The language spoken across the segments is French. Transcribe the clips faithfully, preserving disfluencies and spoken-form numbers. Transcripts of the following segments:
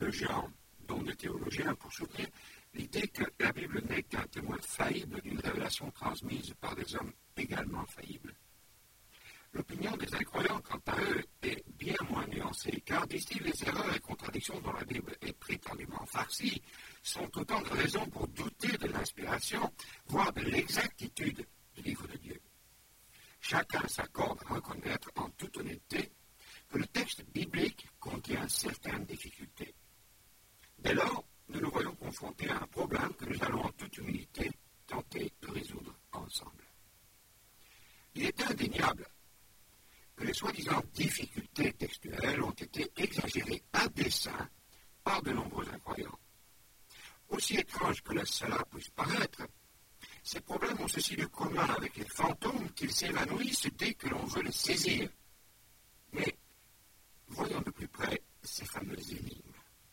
de gens, dont des théologiens, pour soutenir l'idée que la Bible n'est qu'un témoin faillible d'une révélation transmise par des hommes également faillibles. L'opinion des incroyants, quant à eux, est bien moins nuancée, car, disent-ils, les erreurs et contradictions dont la Bible est prétendument farcie sont autant de raisons pour douter de l'inspiration, voire de l'exactitude du livre de Dieu. Chacun s'accorde à reconnaître en toute honnêteté que le texte biblique contient certaines difficultés. Dès lors, nous nous voyons confrontés à un problème que nous allons en toute humilité tenter de résoudre ensemble. Il est indéniable que les soi-disant difficultés textuelles ont été exagérées à dessein par de nombreux incroyants. Aussi étrange que cela puisse paraître, ces problèmes ont ceci de commun avec les fantômes qu'ils s'évanouissent dès que l'on veut les saisir. Mais voyons de plus près ces fameuses énigmes.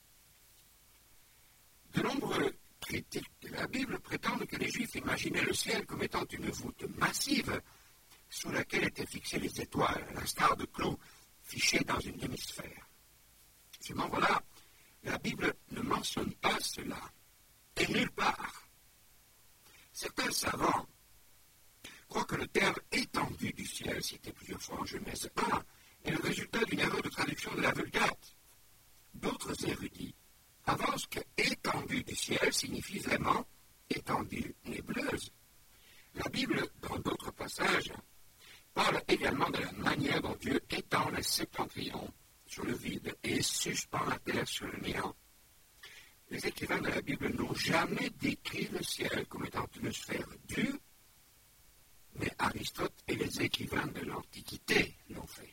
De nombreux critiques de la Bible prétendent que les Juifs imaginaient le ciel comme étant une voûte massive sous laquelle étaient fixées les étoiles, à l'instar de clous fichés dans une demi-sphère. Seulement voilà, la Bible ne mentionne pas cela, et nulle part. Certains savants croient que le terme « étendue du ciel » cité plusieurs fois en Genèse un est le résultat d'une erreur de traduction de la Vulgate. D'autres érudits avancent que « étendue du ciel » signifie vraiment « étendue nébleuse ». La Bible, dans d'autres passages, parle également de la manière dont Dieu étend les septentrions sur le vide et suspend la terre sur le néant. Les écrivains de la Bible n'ont jamais décrit le ciel comme étant une sphère dure, mais Aristote et les écrivains de l'Antiquité l'ont fait.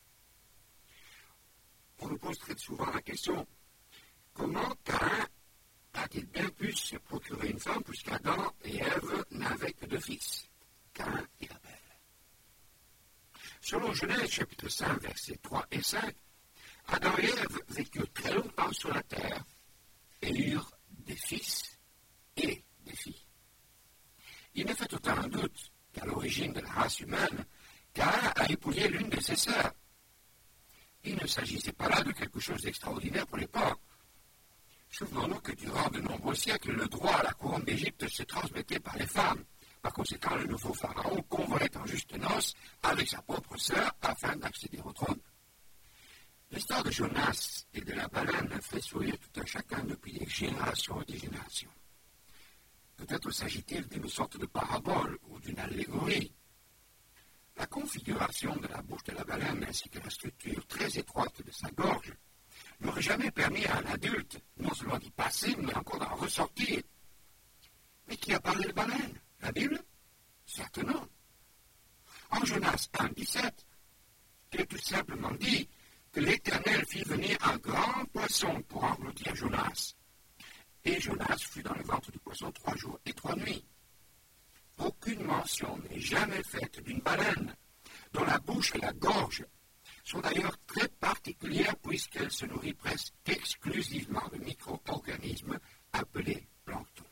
On nous pose très souvent la question, comment Caïn a-t-il bien pu se procurer une femme puisqu'Adam et Ève n'avaient que deux fils, Caïn et Abel? Selon Genèse chapitre cinq, versets trois et cinq, Adam et Ève vécurent très longtemps sur la terre et eurent des fils et des filles. Il ne fait aucun doute qu'à l'origine de la race humaine, Caïn a épousé l'une de ses sœurs. Il ne s'agissait pas là de quelque chose d'extraordinaire pour l'époque. Souvenons-nous que durant de nombreux siècles, le droit à la couronne d'Égypte se transmettait par les femmes. Par conséquent, le nouveau pharaon convolait en juste noces avec sa propre sœur afin d'accéder au trône. L'histoire de Jonas et de la baleine fait sourire tout un chacun depuis des générations et des générations. Peut-être s'agit-il d'une sorte de parabole ou d'une allégorie. La configuration de la bouche de la baleine ainsi que la structure très étroite de sa gorge n'aurait jamais permis à un adulte non seulement d'y passer, mais encore d'en ressortir. Mais qui a parlé de baleine? La Bible? Certes non. En Jonas un, dix-sept, il est tout simplement dit que l'Éternel fit venir un grand poisson pour engloutir Jonas. Et Jonas fut dans le ventre du poisson trois jours et trois nuits. Aucune mention n'est jamais faite d'une baleine, dont la bouche et la gorge sont d'ailleurs très particulières puisqu'elle se nourrit presque exclusivement de micro-organismes appelés plancton.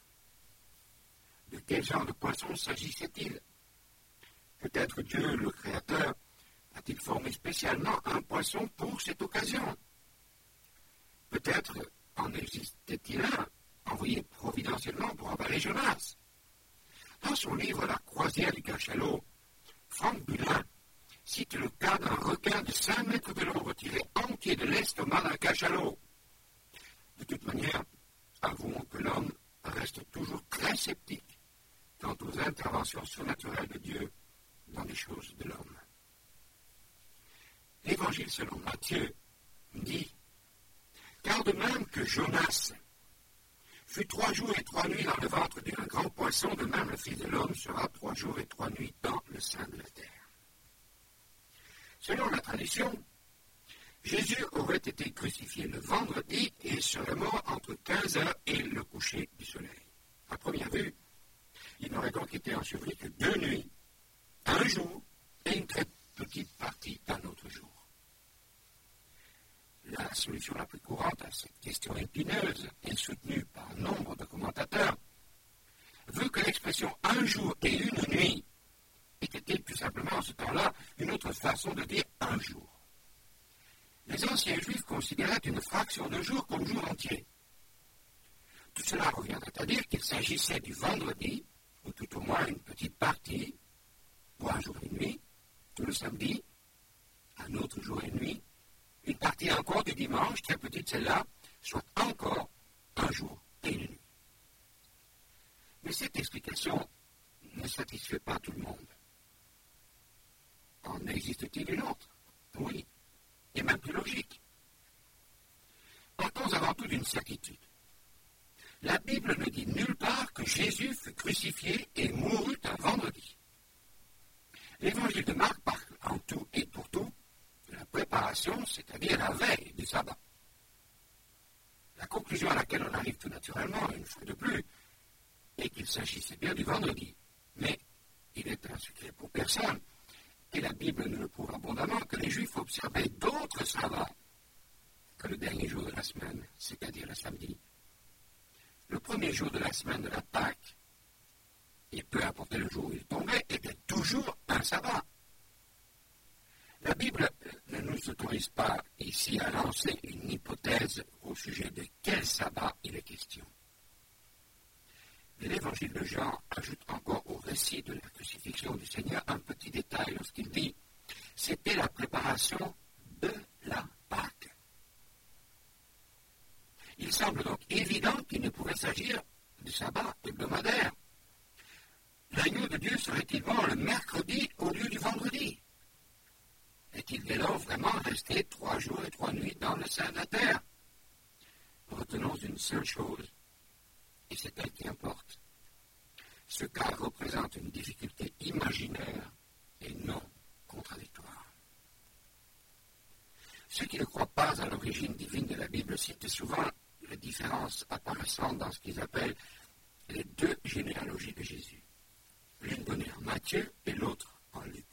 De quel genre de poisson s'agissait-il? Peut-être Dieu, le Créateur, a-t-il formé spécialement un poisson pour cette occasion? Peut-être en existait-il un, envoyé providentiellement pour avaler Jonas. Dans son livre « La croisière du cachalot », Franck Bulin cite le cas d'un requin de cinq mètres de long retiré entier de l'estomac d'un cachalot. De toute manière, avouons que l'homme reste toujours très sceptique quant aux interventions surnaturelles de Dieu dans les choses de l'homme. L'Évangile selon Matthieu dit « Car de même que Jonas fut trois jours et trois nuits dans le ventre d'un grand poisson, de même le Fils de l'homme sera trois jours et trois nuits dans le sein de la terre. » Selon la tradition, Jésus aurait été crucifié le vendredi et serait mort entre quinze heures et le coucher du soleil. À première vue, il n'aurait donc été enseveli que deux nuits, un jour et une très petite partie d'un autre jour. La solution la plus courante à cette question épineuse et soutenue par nombre de commentateurs veut que l'expression « un jour et une nuit » ait été tout simplement en ce temps-là une autre façon de dire « un jour ». Les anciens juifs considérait une fraction de jour comme jour entier. Tout cela reviendrait à dire qu'il s'agissait du vendredi, ou tout au moins une petite partie, pour un jour et une nuit, tout le samedi, un autre jour et nuit, une partie encore du dimanche, très petite celle-là, soit encore un jour et une nuit. Mais cette explication ne satisfait pas tout le monde. En existe-t-il une autre? Oui, et même plus logique. Partons avant tout d'une certitude. La Bible ne dit nulle part que Jésus fut crucifié et mourut un vendredi. L'évangile de Marc parle en tout et pour tout de la préparation, c'est-à-dire la veille du sabbat. La conclusion à laquelle on arrive tout naturellement, une fois de plus, est qu'il s'agissait bien du vendredi. Mais il est un secret pour personne, et la Bible nous le prouve abondamment, que les Juifs observaient d'autres sabbats que le dernier jour de la semaine, c'est-à-dire le samedi. Le premier jour de la semaine de la Pâque, et peu importe le jour où il tombait, était toujours un sabbat. La Bible ne nous autorise pas ici à lancer une hypothèse au sujet de quel sabbat il est question. Mais l'Évangile de Jean ajoute encore au récit de la crucifixion du Seigneur un petit détail lorsqu'il dit « C'était la préparation de la Pâque ». Il semble donc évident qu'il ne pouvait s'agir du sabbat hebdomadaire. L'agneau de Dieu serait-il mort le mercredi au lieu du vendredi? Est-il dès lors vraiment resté trois jours et trois nuits dans le sein de la terre? Retenons une seule chose, et c'est elle qui importe. Ce cas représente une difficulté imaginaire et non contradictoire. Ceux qui ne croient pas à l'origine divine de la Bible citent souvent les différences apparaissant dans ce qu'ils appellent les deux généalogies de Jésus, l'une donnée en Matthieu et l'autre en Luc.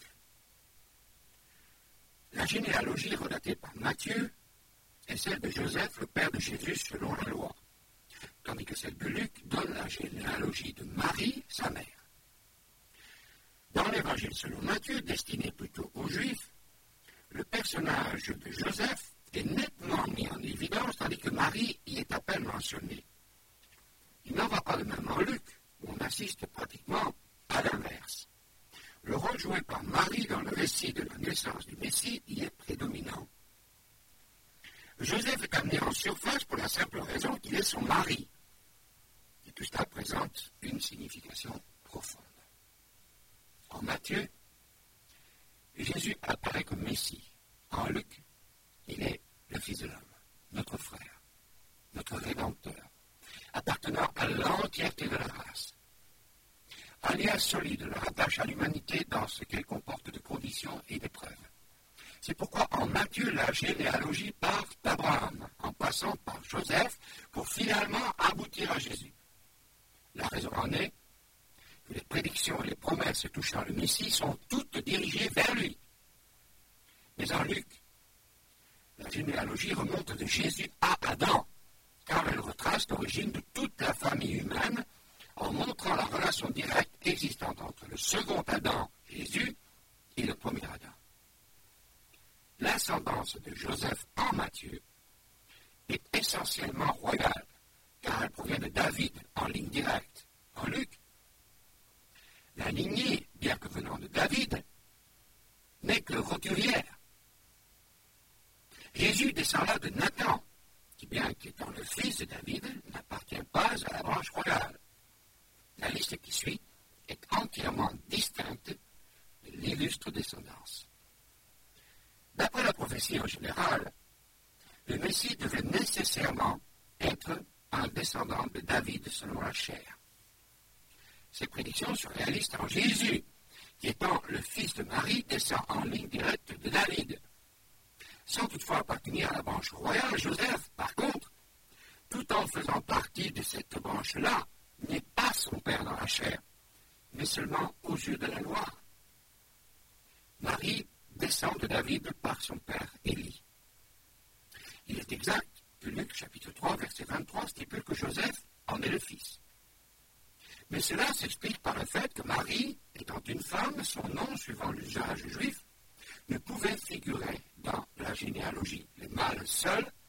La généalogie relatée par Matthieu est celle de Joseph, le père de Jésus selon la loi, tandis que celle de Luc donne la généalogie de Marie, sa mère. Dans l'évangile selon Matthieu, destiné plutôt aux Juifs, le personnage de Joseph est nettement mis en évidence, tandis que Marie y est à peine mentionnée. Il n'en va pas de même en Luc, où on assiste pratiquement à l'inverse. Le rôle joué par Marie dans le récit de la naissance du Messie y est prédominant. Joseph est amené en surface pour la simple raison qu'il est son mari. Et tout cela présente une signification profonde. En Matthieu, Jésus apparaît comme Messie. En Luc, il est le Fils de l'homme, notre frère, notre Rédempteur, appartenant à l'entièreté de la race. Un lien solide le rattache à l'humanité dans ce qu'elle comporte de conditions et d'épreuves. C'est pourquoi en Matthieu, la généalogie part d'Abraham, en passant par Joseph, pour finalement aboutir à Jésus. La raison en est que les prédictions et les promesses touchant le Messie sont toutes dirigées vers lui. Mais en Luc, la généalogie remonte de Jésus à Adam, car elle retrace l'origine de toute la famille humaine en montrant la relation directe existante entre le second Adam, Jésus, et le premier Adam. L'ascendance de Joseph en Matthieu est essentiellement royale, car elle provient de David en ligne directe. En Luc, la lignée, bien que venant de David, n'est que roturière. Jésus descend là de Nathan, qui, bien qu'étant le fils de David, n'appartient pas à la branche royale. La liste qui suit est entièrement distincte de l'illustre descendance. D'après la prophétie en général, le Messie devait nécessairement être un descendant de David selon la chair. Ces prédictions sont réalistes en Jésus, qui étant le fils de Marie, descend en ligne directe de David. Sans toutefois appartenir à la branche royale, Joseph, par contre, tout en faisant partie de cette branche-là, n'est pas son père dans la chair, mais seulement aux yeux de la loi. Marie descend de David par son père Élie. Il est exact que Luc chapitre trois, verset vingt-trois stipule que Joseph en est le fils. Mais cela s'explique par le fait que Marie, étant une femme, son nom, suivant l'usage juif, ne pouvait figurer dans la généalogie. Les mâles seuls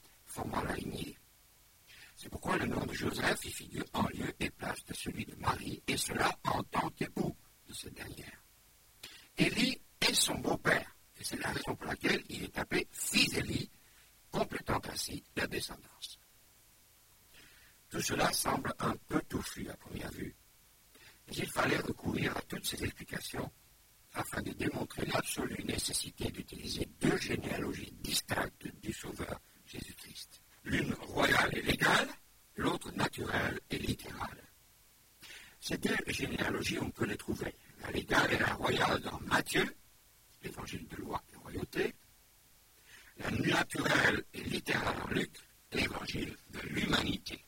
dans la lignée. C'est pourquoi le nom de Joseph y figure en lieu et place de celui de Marie, et cela en tant qu'époux de cette dernière. Élie est son beau-père, et c'est la raison pour laquelle il est appelé fils d'Élie, complétant ainsi la descendance. Tout cela semble un peu touffu à première vue, mais il fallait recourir à toutes ces explications afin de démontrer l'absolue nécessité d'utiliser deux généalogies distinctes du Sauveur Jésus-Christ. L'une royale et légale, l'autre naturelle et littérale. Ces deux généalogies, on peut les trouver. La légale et la royale dans Matthieu, l'évangile de loi et royauté. La naturelle et littérale en Luc, l'évangile de l'humanité.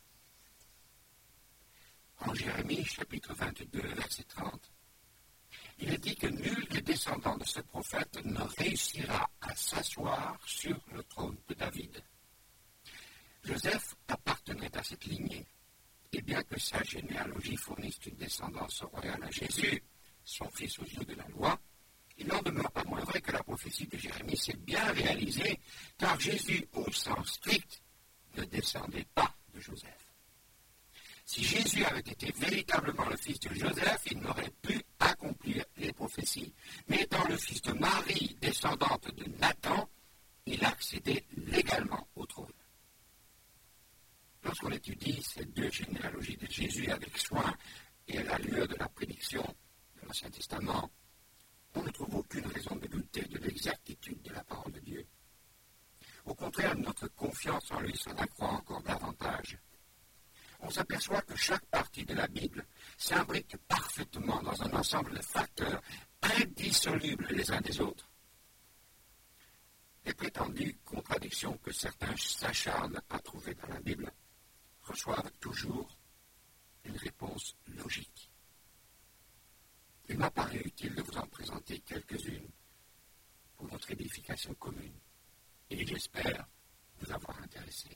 En Jérémie, chapitre vingt-deux, verset trente, il est dit que nul des descendants de ce prophète ne réussira à s'asseoir sur le trône de David. Joseph appartenait à cette lignée, et bien que sa généalogie fournisse une descendance royale à Jésus, son fils aux yeux de la loi, il n'en demeure pas moins vrai que la prophétie de Jérémie s'est bien réalisée, car Jésus, au sens strict, ne descendait pas de Joseph. Si Jésus avait été véritablement le fils de Joseph, il n'aurait pu accomplir les prophéties. Mais étant le fils de Marie, descendante de Nathan, il accédait légalement au trône. Lorsqu'on étudie ces deux généalogies de Jésus avec soin et à la lueur de la prédiction de l'Ancien Testament, on ne trouve aucune raison de douter de l'exactitude de la parole de Dieu. Au contraire, notre confiance en lui s'en accroît encore davantage. On s'aperçoit que chaque partie de la Bible s'imbrique parfaitement dans un ensemble de facteurs indissolubles les uns des autres. Les prétendues contradictions que certains s'acharnent à trouver dans la Bible reçoivent toujours une réponse logique. Il m'a paru utile de vous en présenter quelques-unes pour notre édification commune, et j'espère vous avoir intéressé.